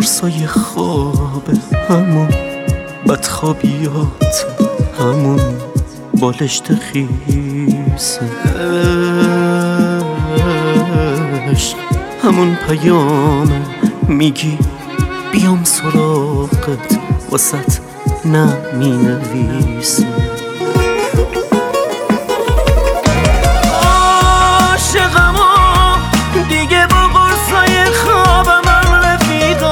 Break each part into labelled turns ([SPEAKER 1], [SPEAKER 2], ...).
[SPEAKER 1] قرصای خواب، همون بدخوابیات، همون بالشت خیس عشق، همون پیامه میگی بیام سراغت، واسط نمی نویسه. عاشقمو دیگه با قرصای خوابم رفیق،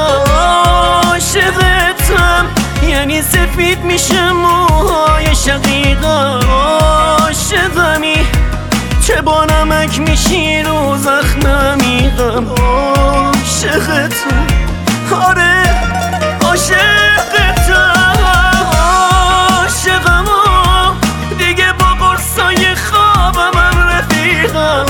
[SPEAKER 1] عاشقتم یعنی سفید میشه موهای شقیقا، عاشقمی چه با نمک میشی رو زخممی غم، عاشقتم آره عاشقتم، عاشقمو دیگه با قرصای خوابم رفیقم،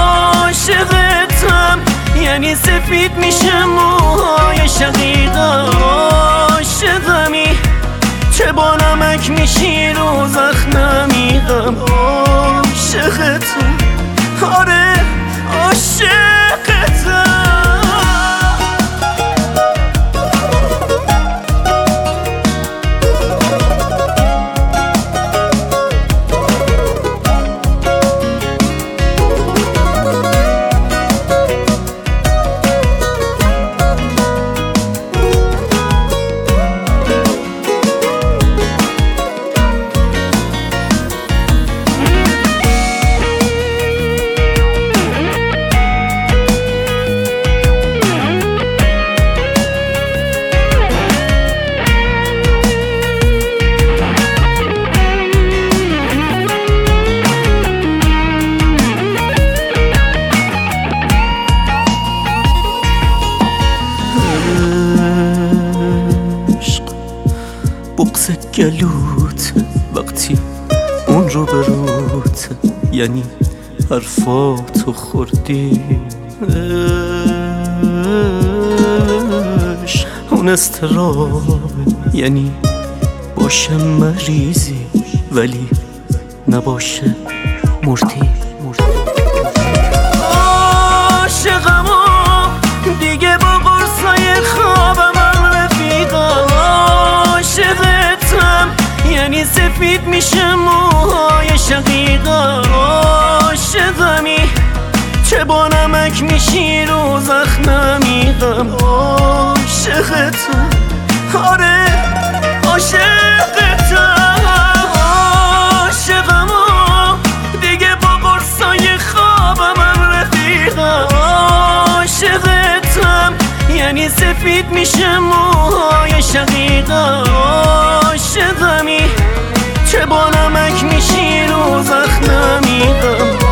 [SPEAKER 1] عاشقتم یعنی سفید میشه موهای شقیقا، عاشقمی چه با نمک میشی رو زخممی غم، عاشقتم آره عاشقتم. بغض گلوت وقتی اون رو بروت، یعنی حرفاتو خوردی اون استراب، یعنی باشه مریضی ولی نباشه مردی. عاشقمو دیگه با قرصای خوابم رفیقم، عاشقتم یعنی سفید میشه موهای شقیقا، عاشقمی چه با نمک میشی رو زخممی غم، عاشقتم آره عاشقتم، عاشقمو دیگه با قرصای خوابم رفیقم، عاشقتم یعنی سفید میشه موهای شقیقا، عاشقمی چه با نمک میشی رو زخممی غم،